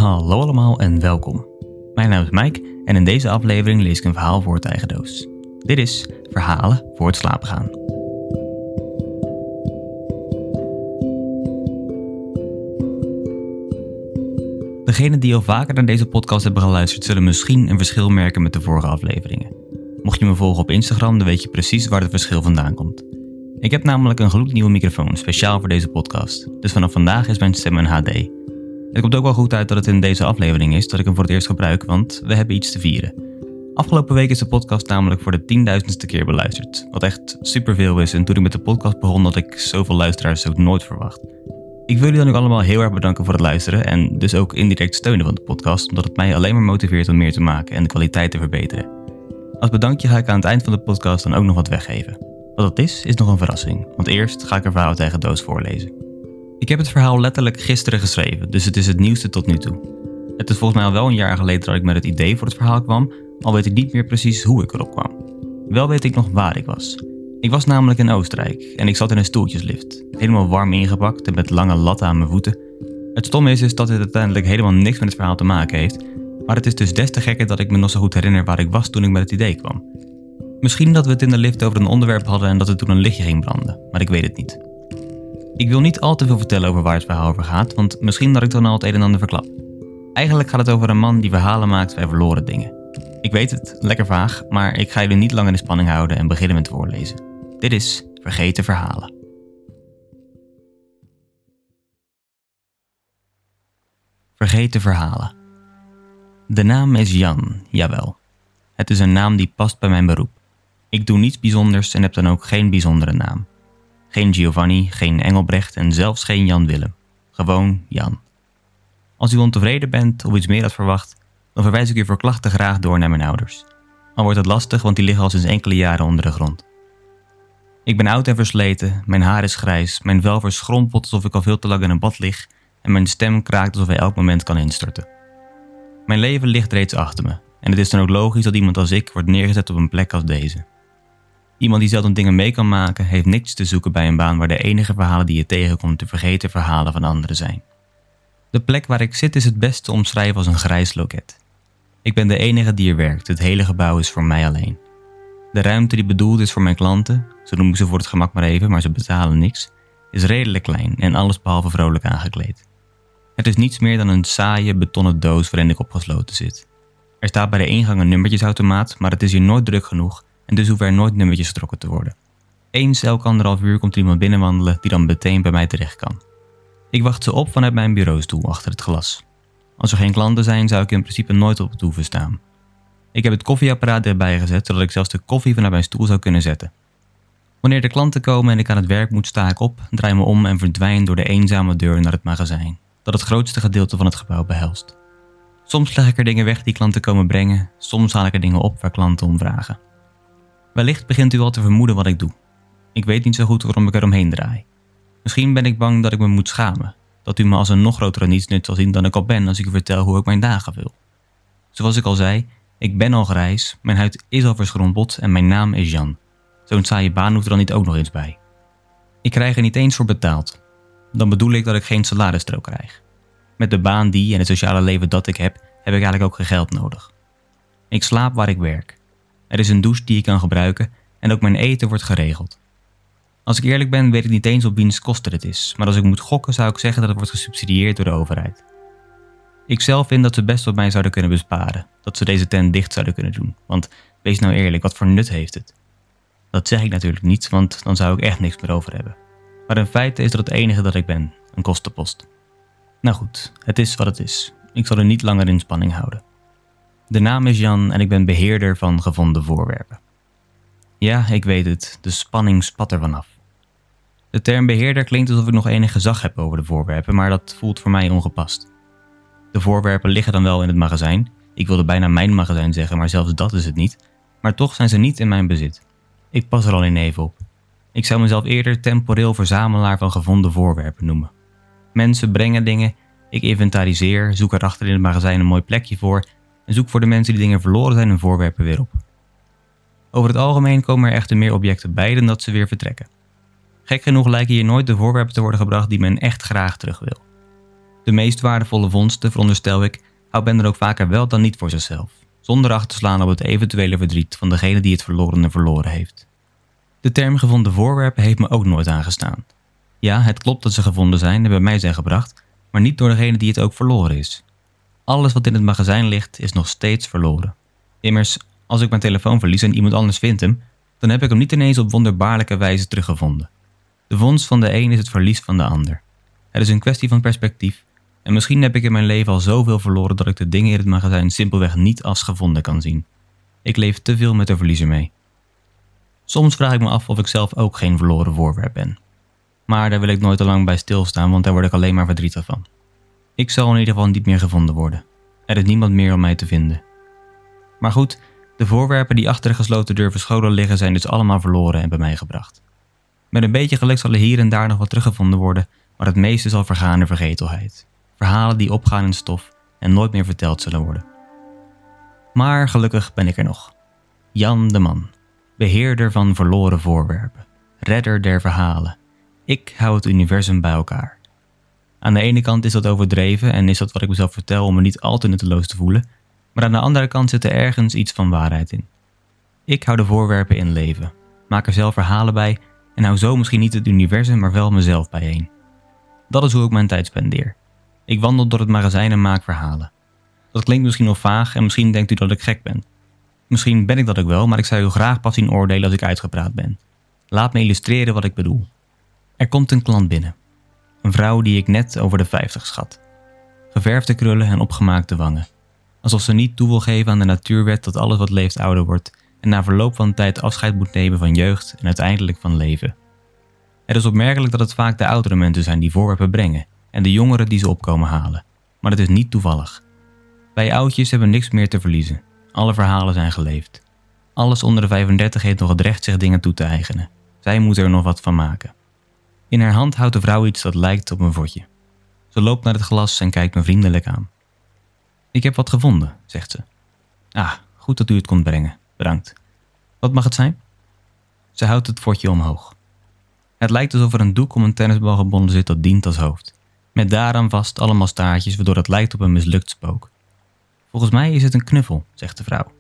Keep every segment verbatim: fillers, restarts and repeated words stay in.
Hallo allemaal en welkom. Mijn naam is Mike en in deze aflevering lees ik een verhaal voor het eigen doos. Dit is Verhalen voor het slapen gaan. Degenen die al vaker naar deze podcast hebben geluisterd zullen misschien een verschil merken met de vorige afleveringen. Mocht je me volgen op Instagram, dan weet je precies waar het verschil vandaan komt. Ik heb namelijk een gloednieuwe microfoon, speciaal voor deze podcast. Dus vanaf vandaag is mijn stem een H D. Het komt ook wel goed uit dat het in deze aflevering is dat ik hem voor het eerst gebruik, want we hebben iets te vieren. Afgelopen week is de podcast namelijk voor de tienduizendste keer beluisterd. Wat echt superveel is en toen ik met de podcast begon had ik zoveel luisteraars ook nooit verwacht. Ik wil jullie dan ook allemaal heel erg bedanken voor het luisteren en dus ook indirect steunen van de podcast, omdat het mij alleen maar motiveert om meer te maken en de kwaliteit te verbeteren. Als bedankje ga ik aan het eind van de podcast dan ook nog wat weggeven. Wat dat is, is nog een verrassing, want eerst ga ik een verhaal uit eigen doos voorlezen. Ik heb het verhaal letterlijk gisteren geschreven, dus het is het nieuwste tot nu toe. Het is volgens mij al wel een jaar geleden dat ik met het idee voor het verhaal kwam, al weet ik niet meer precies hoe ik erop kwam. Wel weet ik nog waar ik was. Ik was namelijk in Oostenrijk en ik zat in een stoeltjeslift, helemaal warm ingepakt en met lange latten aan mijn voeten. Het stomme is, is dat dit uiteindelijk helemaal niks met het verhaal te maken heeft, maar het is dus des te gekker dat ik me nog zo goed herinner waar ik was toen ik met het idee kwam. Misschien dat we het in de lift over een onderwerp hadden en dat er toen een lichtje ging branden, maar ik weet het niet. Ik wil niet al te veel vertellen over waar het verhaal over gaat, want misschien dat ik dan al het een en ander verklap. Eigenlijk gaat het over een man die verhalen maakt bij verloren dingen. Ik weet het, lekker vaag, maar ik ga jullie niet lang in de spanning houden en beginnen met voorlezen. Dit is Vergeten Verhalen. Vergeten Verhalen. De naam is Jan, jawel. Het is een naam die past bij mijn beroep. Ik doe niets bijzonders en heb dan ook geen bijzondere naam. Geen Giovanni, geen Engelbrecht en zelfs geen Jan Willem. Gewoon Jan. Als u ontevreden bent of iets meer had verwacht, dan verwijs ik u voor klachten graag door naar mijn ouders. Al wordt het lastig, want die liggen al sinds enkele jaren onder de grond. Ik ben oud en versleten, mijn haar is grijs, mijn vel verschrompelt alsof ik al veel te lang in een bad lig en mijn stem kraakt alsof hij elk moment kan instorten. Mijn leven ligt reeds achter me en het is dan ook logisch dat iemand als ik wordt neergezet op een plek als deze. Iemand die zelden dingen mee kan maken, heeft niks te zoeken bij een baan waar de enige verhalen die je tegenkomt de vergeten verhalen van anderen zijn. De plek waar ik zit is het beste te omschrijven als een grijs loket. Ik ben de enige die er werkt, het hele gebouw is voor mij alleen. De ruimte die bedoeld is voor mijn klanten, zo noem ik ze voor het gemak maar even, maar ze betalen niks, is redelijk klein en alles behalve vrolijk aangekleed. Het is niets meer dan een saaie betonnen doos waarin ik opgesloten zit. Er staat bij de ingang een nummertjesautomaat, maar het is hier nooit druk genoeg en dus hoeven er nooit nummertjes getrokken te worden. Eens elk anderhalf uur komt er iemand binnenwandelen die dan meteen bij mij terecht kan. Ik wacht ze op vanuit mijn bureaustoel achter het glas. Als er geen klanten zijn, zou ik in principe nooit op het hoeven staan. Ik heb het koffieapparaat erbij gezet, zodat ik zelfs de koffie vanuit mijn stoel zou kunnen zetten. Wanneer de klanten komen en ik aan het werk moet, sta ik op, draai me om en verdwijn door de eenzame deur naar het magazijn, dat het grootste gedeelte van het gebouw behelst. Soms leg ik er dingen weg die klanten komen brengen, soms haal ik er dingen op waar klanten om vragen. Wellicht begint u al te vermoeden wat ik doe. Ik weet niet zo goed waarom ik er omheen draai. Misschien ben ik bang dat ik me moet schamen, dat u me als een nog grotere nietsnut zal zien dan ik al ben als ik u vertel hoe ik mijn dagen vul. Zoals ik al zei, ik ben al grijs, mijn huid is al verschrompeld en mijn naam is Jan. Zo'n saaie baan hoeft er dan niet ook nog eens bij. Ik krijg er niet eens voor betaald. Dan bedoel ik dat ik geen salarisstrook krijg. Met de baan die en het sociale leven dat ik heb, heb ik eigenlijk ook geen geld nodig. Ik slaap waar ik werk. Er is een douche die ik kan gebruiken en ook mijn eten wordt geregeld. Als ik eerlijk ben, weet ik niet eens op wiens kosten het is, maar als ik moet gokken zou ik zeggen dat het wordt gesubsidieerd door de overheid. Ik zelf vind dat ze best wat mij zouden kunnen besparen, dat ze deze tent dicht zouden kunnen doen, want wees nou eerlijk, wat voor nut heeft het? Dat zeg ik natuurlijk niet, want dan zou ik echt niks meer over hebben. Maar in feite is dat het enige dat ik ben, een kostenpost. Nou goed, het is wat het is. Ik zal er niet langer in spanning houden. De naam is Jan en ik ben beheerder van gevonden voorwerpen. Ja, ik weet het, de spanning spat er vanaf. De term beheerder klinkt alsof ik nog enig gezag heb over de voorwerpen, maar dat voelt voor mij ongepast. De voorwerpen liggen dan wel in het magazijn. Ik wilde bijna mijn magazijn zeggen, maar zelfs dat is het niet. Maar toch zijn ze niet in mijn bezit. Ik pas er al in even op. Ik zou mezelf eerder temporeel verzamelaar van gevonden voorwerpen noemen. Mensen brengen dingen, ik inventariseer, zoek erachter in het magazijn een mooi plekje voor en zoek voor de mensen die dingen verloren zijn hun voorwerpen weer op. Over het algemeen komen er echter meer objecten bij dan dat ze weer vertrekken. Gek genoeg lijken hier nooit de voorwerpen te worden gebracht die men echt graag terug wil. De meest waardevolle vondsten, veronderstel ik, houdt men er ook vaker wel dan niet voor zichzelf, zonder acht te slaan op het eventuele verdriet van degene die het verlorene verloren heeft. De term gevonden voorwerpen heeft me ook nooit aangestaan. Ja, het klopt dat ze gevonden zijn en bij mij zijn gebracht, maar niet door degene die het ook verloren is. Alles wat in het magazijn ligt is nog steeds verloren. Immers, als ik mijn telefoon verlies en iemand anders vindt hem, dan heb ik hem niet ineens op wonderbaarlijke wijze teruggevonden. De vondst van de een is het verlies van de ander. Het is een kwestie van perspectief en misschien heb ik in mijn leven al zoveel verloren dat ik de dingen in het magazijn simpelweg niet als gevonden kan zien. Ik leef te veel met de verliezer mee. Soms vraag ik me af of ik zelf ook geen verloren voorwerp ben. Maar daar wil ik nooit te lang bij stilstaan, want daar word ik alleen maar verdrietig van. Ik zal in ieder geval niet meer gevonden worden. Er is niemand meer om mij te vinden. Maar goed, de voorwerpen die achter de gesloten deur verscholen liggen zijn dus allemaal verloren en bij mij gebracht. Met een beetje geluk zal er hier en daar nog wat teruggevonden worden, maar het meeste zal vergaan in vergetelheid. Verhalen die opgaan in stof en nooit meer verteld zullen worden. Maar gelukkig ben ik er nog. Jan de Man, beheerder van verloren voorwerpen, redder der verhalen. Ik hou het universum bij elkaar. Aan de ene kant is dat overdreven en is dat wat ik mezelf vertel om me niet al te nutteloos te voelen, maar aan de andere kant zit er ergens iets van waarheid in. Ik hou de voorwerpen in leven, maak er zelf verhalen bij en hou zo misschien niet het universum, maar wel mezelf bijeen. Dat is hoe ik mijn tijd spendeer. Ik wandel door het magazijn en maak verhalen. Dat klinkt misschien nog vaag en misschien denkt u dat ik gek ben. Misschien ben ik dat ook wel, maar ik zou u graag pas zien oordelen als ik uitgepraat ben. Laat me illustreren wat ik bedoel. Er komt een klant binnen. Een vrouw die ik net over de vijftig schat. Geverfde krullen en opgemaakte wangen. Alsof ze niet toe wil geven aan de natuurwet dat alles wat leeft ouder wordt en na verloop van tijd afscheid moet nemen van jeugd en uiteindelijk van leven. Het is opmerkelijk dat het vaak de oudere mensen zijn die voorwerpen brengen en de jongeren die ze opkomen halen. Maar het is niet toevallig. Wij oudjes hebben niks meer te verliezen. Alle verhalen zijn geleefd. Alles onder de vijfendertig heeft nog het recht zich dingen toe te eigenen. Zij moeten er nog wat van maken. In haar hand houdt de vrouw iets dat lijkt op een vodje. Ze loopt naar het glas en kijkt me vriendelijk aan. Ik heb wat gevonden, zegt ze. Ah, goed dat u het komt brengen. Bedankt. Wat mag het zijn? Ze houdt het vodje omhoog. Het lijkt alsof er een doek om een tennisbal gebonden zit dat dient als hoofd. Met daaraan vast allemaal staartjes waardoor het lijkt op een mislukt spook. Volgens mij is het een knuffel, zegt de vrouw.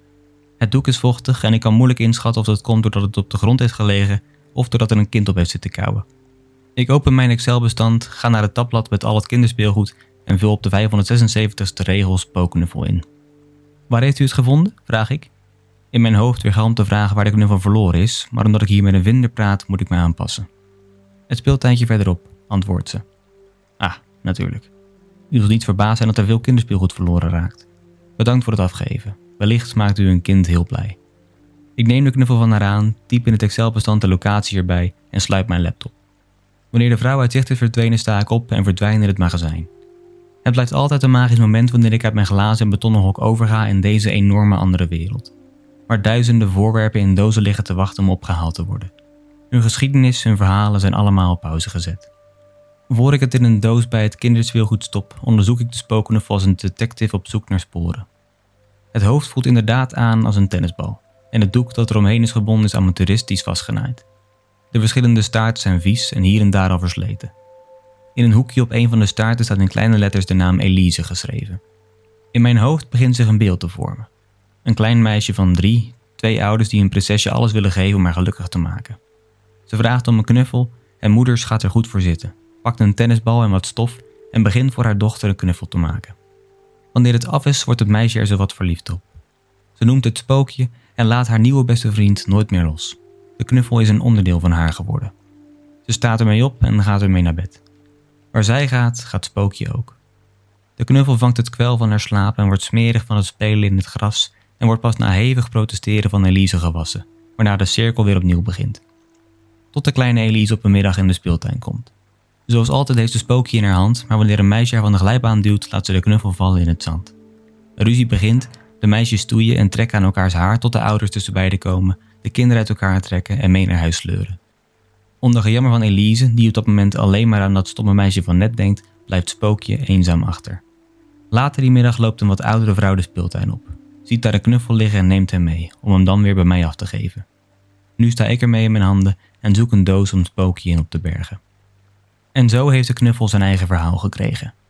Het doek is vochtig en ik kan moeilijk inschatten of dat komt doordat het op de grond heeft gelegen of doordat er een kind op heeft zitten kauwen. Ik open mijn Excel-bestand, ga naar het tabblad met al het kinderspeelgoed en vul op de vijfhonderdzesenzeventigste regel spookknuffel in. Waar heeft u het gevonden? Vraag ik. In mijn hoofd weergalmt de vraag waar de knuffel verloren is, maar omdat ik hier met een vinder praat, moet ik me aanpassen. Het speeltuintje verderop, antwoordt ze. Ah, natuurlijk. U zult niet verbaasd zijn dat er veel kinderspeelgoed verloren raakt. Bedankt voor het afgeven. Wellicht maakt u een kind heel blij. Ik neem de knuffel van haar aan, typ in het Excel-bestand de locatie erbij en sluit mijn laptop. Wanneer de vrouw uit zicht is verdwenen, sta ik op en verdwijn in het magazijn. Het blijft altijd een magisch moment wanneer ik uit mijn glazen en betonnen hok overga in deze enorme andere wereld. Waar duizenden voorwerpen in dozen liggen te wachten om opgehaald te worden. Hun geschiedenis, hun verhalen zijn allemaal op pauze gezet. Voor ik het in een doos bij het kinderspeelgoed stop, onderzoek ik de spookknuffel als een detective op zoek naar sporen. Het hoofd voelt inderdaad aan als een tennisbal. En het doek dat eromheen is gebonden is amateuristisch vastgenaaid. De verschillende staarten zijn vies en hier en daar al versleten. In een hoekje op een van de staarten staat in kleine letters de naam Elise geschreven. In mijn hoofd begint zich een beeld te vormen. Een klein meisje van drie, twee ouders die een prinsesje alles willen geven om haar gelukkig te maken. Ze vraagt om een knuffel en moeders gaat er goed voor zitten, pakt een tennisbal en wat stof en begint voor haar dochter een knuffel te maken. Wanneer het af is, wordt het meisje er zowat verliefd op. Ze noemt het spookje en laat haar nieuwe beste vriend nooit meer los. De knuffel is een onderdeel van haar geworden. Ze staat ermee op en gaat ermee naar bed. Waar zij gaat, gaat Spookje ook. De knuffel vangt het kwel van haar slaap en wordt smerig van het spelen in het gras en wordt pas na hevig protesteren van Elise gewassen, waarna de cirkel weer opnieuw begint. Tot de kleine Elise op een middag in de speeltuin komt. Zoals altijd heeft ze Spookje in haar hand, maar wanneer een meisje haar van de glijbaan duwt, laat ze de knuffel vallen in het zand. De ruzie begint, de meisjes stoeien en trekken aan elkaars haar tot de ouders tussen beiden komen, de kinderen uit elkaar trekken en mee naar huis sleuren. Onder gejammer van Elise, die op dat moment alleen maar aan dat stomme meisje van net denkt, blijft Spookje eenzaam achter. Later die middag loopt een wat oudere vrouw de speeltuin op, ziet daar een knuffel liggen en neemt hem mee, om hem dan weer bij mij af te geven. Nu sta ik ermee in mijn handen en zoek een doos om Spookje in op te bergen. En zo heeft de knuffel zijn eigen verhaal gekregen.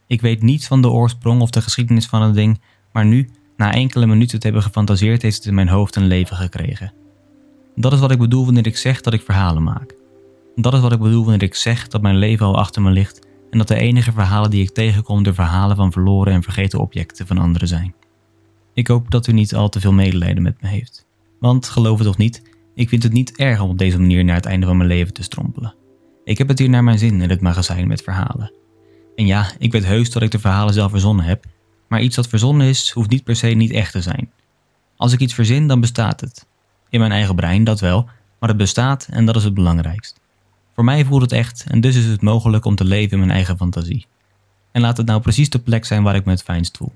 Ik weet niets van de oorsprong of de geschiedenis van het ding, maar nu, na enkele minuten te hebben gefantaseerd, heeft het in mijn hoofd een leven gekregen. Dat is wat ik bedoel wanneer ik zeg dat ik verhalen maak. Dat is wat ik bedoel wanneer ik zeg dat mijn leven al achter me ligt en dat de enige verhalen die ik tegenkom de verhalen van verloren en vergeten objecten van anderen zijn. Ik hoop dat u niet al te veel medelijden met me heeft. Want, geloof het of niet, ik vind het niet erg om op deze manier naar het einde van mijn leven te strompelen. Ik heb het hier naar mijn zin in het magazijn met verhalen. En ja, ik weet heus dat ik de verhalen zelf verzonnen heb, maar iets dat verzonnen is, hoeft niet per se niet echt te zijn. Als ik iets verzin, dan bestaat het. In mijn eigen brein, dat wel, maar het bestaat en dat is het belangrijkst. Voor mij voelt het echt en dus is het mogelijk om te leven in mijn eigen fantasie. En laat het nou precies de plek zijn waar ik me het fijnst voel.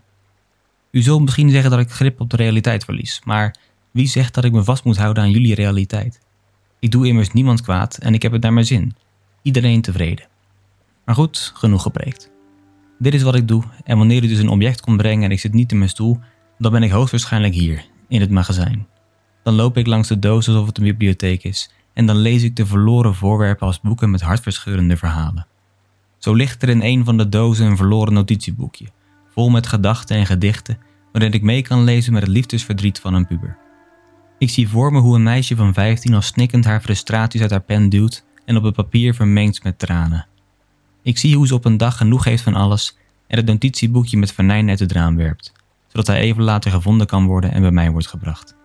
U zult misschien zeggen dat ik grip op de realiteit verlies, maar wie zegt dat ik me vast moet houden aan jullie realiteit? Ik doe immers niemand kwaad en ik heb het naar mijn zin. Iedereen tevreden. Maar goed, genoeg gepreekt. Dit is wat ik doe en wanneer u dus een object komt brengen en ik zit niet in mijn stoel, dan ben ik hoogstwaarschijnlijk hier, in het magazijn. Dan loop ik langs de doos alsof het een bibliotheek is en dan lees ik de verloren voorwerpen als boeken met hartverscheurende verhalen. Zo ligt er in een van de dozen een verloren notitieboekje, vol met gedachten en gedichten, waarin ik mee kan lezen met het liefdesverdriet van een puber. Ik zie voor me hoe een meisje van vijftien al snikkend haar frustraties uit haar pen duwt en op het papier vermengt met tranen. Ik zie hoe ze op een dag genoeg heeft van alles en het notitieboekje met venijn uit het raam werpt, zodat hij even later gevonden kan worden en bij mij wordt gebracht.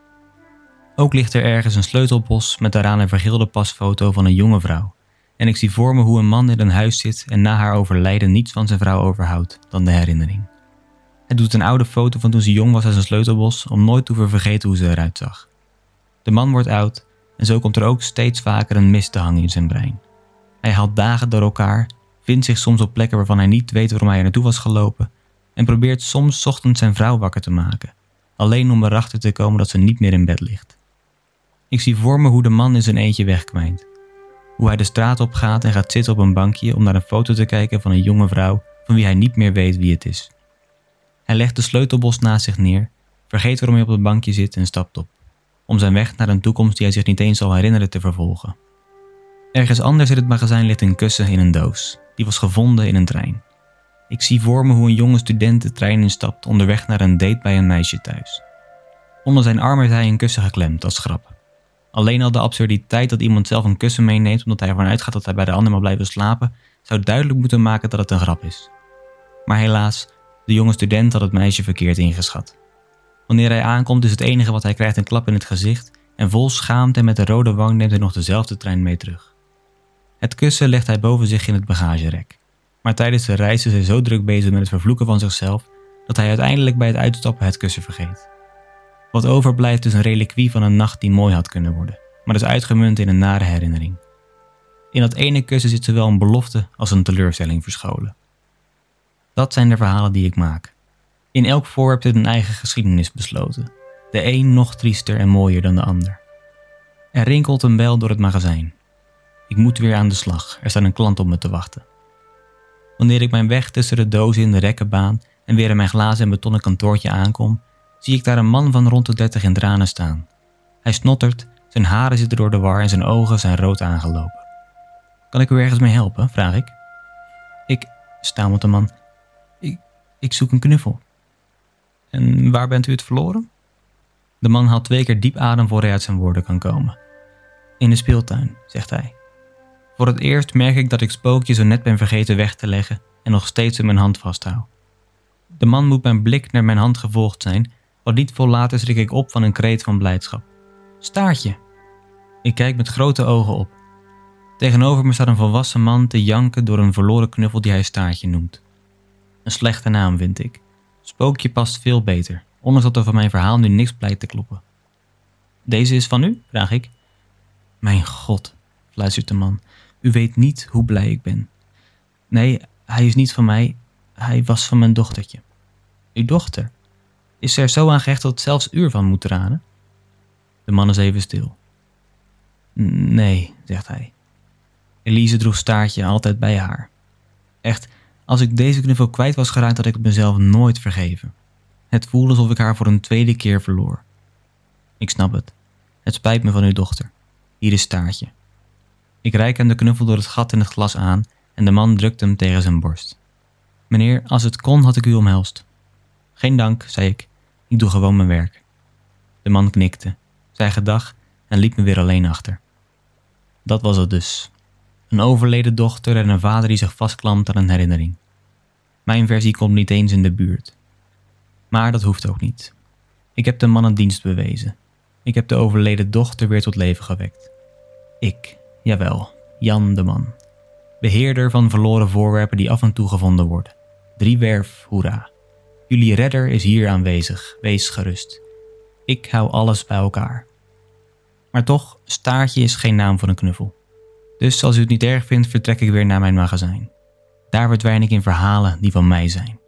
Ook ligt er ergens een sleutelbos met daaraan een vergilde pasfoto van een jonge vrouw. En ik zie voor me hoe een man in een huis zit en na haar overlijden niets van zijn vrouw overhoudt dan de herinnering. Hij doet een oude foto van toen ze jong was als een sleutelbos om nooit te hoeven vergeten hoe ze eruit zag. De man wordt oud en zo komt er ook steeds vaker een mist te hangen in zijn brein. Hij haalt dagen door elkaar, vindt zich soms op plekken waarvan hij niet weet waarom hij er naartoe was gelopen en probeert soms 's ochtends zijn vrouw wakker te maken, alleen om erachter te komen dat ze niet meer in bed ligt. Ik zie voor me hoe de man in zijn eentje wegkwijnt. Hoe hij de straat op gaat en gaat zitten op een bankje om naar een foto te kijken van een jonge vrouw van wie hij niet meer weet wie het is. Hij legt de sleutelbos naast zich neer, vergeet waarom hij op het bankje zit en stapt op, om zijn weg naar een toekomst die hij zich niet eens zal herinneren te vervolgen. Ergens anders in het magazijn ligt een kussen in een doos, die was gevonden in een trein. Ik zie voor me hoe een jonge student de trein instapt onderweg naar een date bij een meisje thuis. Onder zijn arm heeft hij een kussen geklemd als grap. Alleen al de absurditeit dat iemand zelf een kussen meeneemt omdat hij ervan uitgaat dat hij bij de ander mag blijven slapen, zou duidelijk moeten maken dat het een grap is. Maar helaas, de jonge student had het meisje verkeerd ingeschat. Wanneer hij aankomt is het enige wat hij krijgt een klap in het gezicht en vol schaamte en met een rode wang neemt hij nog dezelfde trein mee terug. Het kussen legt hij boven zich in het bagagerek. Maar tijdens de reis is hij zo druk bezig met het vervloeken van zichzelf dat hij uiteindelijk bij het uitstappen het kussen vergeet. Wat overblijft is een reliquie van een nacht die mooi had kunnen worden, maar is uitgemunt in een nare herinnering. In dat ene kussen zit zowel een belofte als een teleurstelling verscholen. Dat zijn de verhalen die ik maak. In elk voorwerp zit een eigen geschiedenis besloten. De een nog triester en mooier dan de ander. Er rinkelt een bel door het magazijn. Ik moet weer aan de slag, er staat een klant op me te wachten. Wanneer ik mijn weg tussen de dozen in de rekken baan en weer in mijn glazen en betonnen kantoortje aankom, zie ik daar een man van rond de dertig in tranen staan. Hij snottert, zijn haren zitten door de war en zijn ogen zijn rood aangelopen. Kan ik u ergens mee helpen? Vraag ik. Ik, stamelt de man, ik, ik zoek een knuffel. En waar bent u het verloren? De man haalt twee keer diep adem voor hij uit zijn woorden kan komen. In de speeltuin, zegt hij. Voor het eerst merk ik dat ik spookje zo net ben vergeten weg te leggen en nog steeds in mijn hand vasthoud. De man moet mijn blik naar mijn hand gevolgd zijn, wat niet vol later schrik ik op van een kreet van blijdschap. Staartje! Ik kijk met grote ogen op. Tegenover me staat een volwassen man te janken door een verloren knuffel die hij Staartje noemt. Een slechte naam, vind ik. Spookje past veel beter, ondanks dat er van mijn verhaal nu niks blijkt te kloppen. Deze is van u? Vraag ik. Mijn god, fluistert de man. U weet niet hoe blij ik ben. Nee, hij is niet van mij. Hij was van mijn dochtertje. Uw dochter? Is ze er zo aan gehecht dat zelfs u ervan moet tranen? De man is even stil. Nee, zegt hij. Elise droeg Staartje altijd bij haar. Echt, als ik deze knuffel kwijt was geraakt, had ik het mezelf nooit vergeven. Het voelde alsof ik haar voor een tweede keer verloor. Ik snap het. Het spijt me van uw dochter. Hier is Staartje. Ik reik hem de knuffel door het gat in het glas aan en de man drukt hem tegen zijn borst. Meneer, als het kon had ik u omhelst. Geen dank, zei ik. Ik doe gewoon mijn werk. De man knikte, zei gedag en liet me weer alleen achter. Dat was het dus. Een overleden dochter en een vader die zich vastklampt aan een herinnering. Mijn versie komt niet eens in de buurt. Maar dat hoeft ook niet. Ik heb de man een dienst bewezen. Ik heb de overleden dochter weer tot leven gewekt. Ik, jawel, Jan de Man. Beheerder van verloren voorwerpen die af en toe gevonden worden. Driewerf, hoera. Jullie redder is hier aanwezig, wees gerust. Ik hou alles bij elkaar. Maar toch, Staartje is geen naam voor een knuffel. Dus als u het niet erg vindt, vertrek ik weer naar mijn magazijn. Daar verdwijn ik in verhalen die van mij zijn.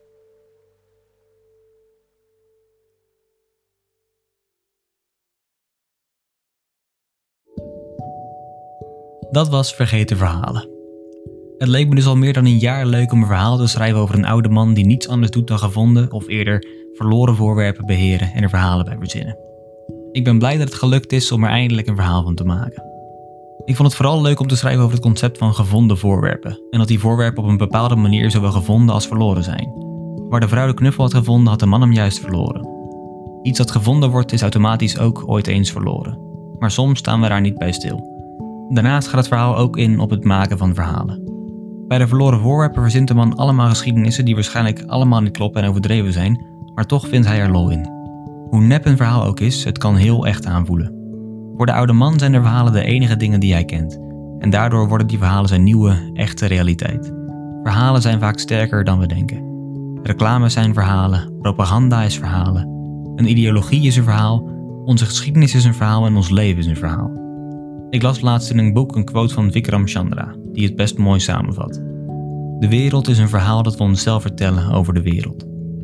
Dat was Vergeten Verhalen. Het leek me dus al meer dan een jaar leuk om een verhaal te schrijven over een oude man die niets anders doet dan gevonden of eerder verloren voorwerpen beheren en er verhalen bij verzinnen. Ik ben blij dat het gelukt is om er eindelijk een verhaal van te maken. Ik vond het vooral leuk om te schrijven over het concept van gevonden voorwerpen en dat die voorwerpen op een bepaalde manier zowel gevonden als verloren zijn. Waar de vrouw de knuffel had gevonden, had de man hem juist verloren. Iets dat gevonden wordt is automatisch ook ooit eens verloren. Maar soms staan we daar niet bij stil. Daarnaast gaat het verhaal ook in op het maken van verhalen. Bij de verloren voorwerpen verzint de man allemaal geschiedenissen die waarschijnlijk allemaal niet kloppen en overdreven zijn, maar toch vindt hij er lol in. Hoe nep een verhaal ook is, het kan heel echt aanvoelen. Voor de oude man zijn de verhalen de enige dingen die hij kent. En daardoor worden die verhalen zijn nieuwe, echte realiteit. Verhalen zijn vaak sterker dan we denken. Reclames zijn verhalen, propaganda is verhalen. Een ideologie is een verhaal, onze geschiedenis is een verhaal en ons leven is een verhaal. Ik las laatst in een boek een quote van Vikram Chandra, die het best mooi samenvat. De wereld is een verhaal dat we onszelf vertellen over de wereld.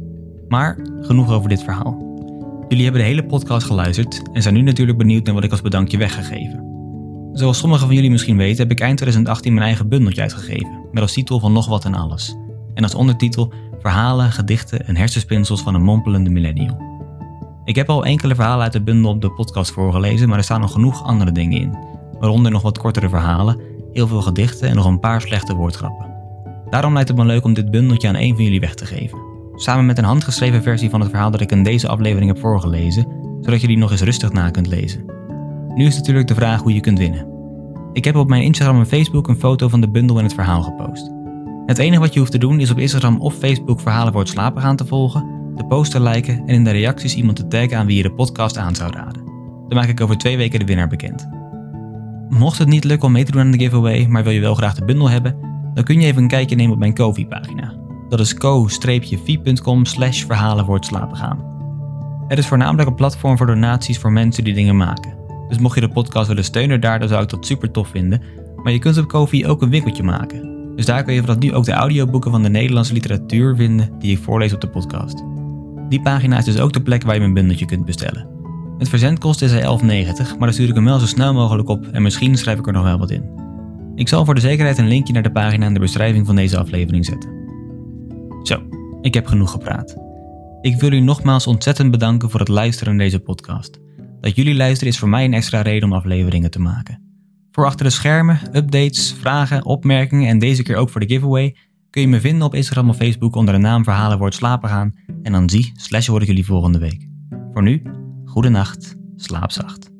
Maar genoeg over dit verhaal. Jullie hebben de hele podcast geluisterd en zijn nu natuurlijk benieuwd naar wat ik als bedankje weggegeven. Zoals sommigen van jullie misschien weten heb ik eind twintig achttien mijn eigen bundeltje uitgegeven, met als titel Van Nog Wat en Alles. En als ondertitel Verhalen, gedichten en hersenspinsels van een mompelende millennial. Ik heb al enkele verhalen uit de bundel op de podcast voorgelezen, maar er staan nog genoeg andere dingen in. Waaronder nog wat kortere verhalen, heel veel gedichten en nog een paar slechte woordgrappen. Daarom lijkt het me leuk om dit bundeltje aan één van jullie weg te geven. Samen met een handgeschreven versie van het verhaal dat ik in deze aflevering heb voorgelezen, zodat je die nog eens rustig na kunt lezen. Nu is natuurlijk de vraag hoe je kunt winnen. Ik heb op mijn Instagram en Facebook een foto van de bundel en het verhaal gepost. Het enige wat je hoeft te doen is op Instagram of Facebook Verhalen voor het slapen gaan te volgen, de post te liken en in de reacties iemand te taggen aan wie je de podcast aan zou raden. Dan maak ik over twee weken de winnaar bekend. Mocht het niet lukken om mee te doen aan de giveaway, maar wil je wel graag de bundel hebben, dan kun je even een kijkje nemen op mijn Ko-fi-pagina. Dat is ko-fi.com slash verhalen voor het slapen gaan. Het is voornamelijk een platform voor donaties voor mensen die dingen maken. Dus mocht je de podcast willen steunen daar, dan zou ik dat super tof vinden. Maar je kunt op Ko-fi ook een winkeltje maken. Dus daar kun je vanaf nu ook de audioboeken van de Nederlandse literatuur vinden die ik voorlees op de podcast. Die pagina is dus ook de plek waar je mijn bundeltje kunt bestellen. Het verzendkosten is elf negentig, maar dan stuur ik hem wel zo snel mogelijk op en misschien schrijf ik er nog wel wat in. Ik zal voor de zekerheid een linkje naar de pagina in de beschrijving van deze aflevering zetten. Zo, ik heb genoeg gepraat. Ik wil u nogmaals ontzettend bedanken voor het luisteren naar deze podcast. Dat jullie luisteren is voor mij een extra reden om afleveringen te maken. Voor achter de schermen, updates, vragen, opmerkingen en deze keer ook voor de giveaway kun je me vinden op Instagram of Facebook onder de naam Verhalen voor het slapen gaan en dan zie slash hoor ik jullie volgende week. Voor nu, goedenacht, slaap zacht.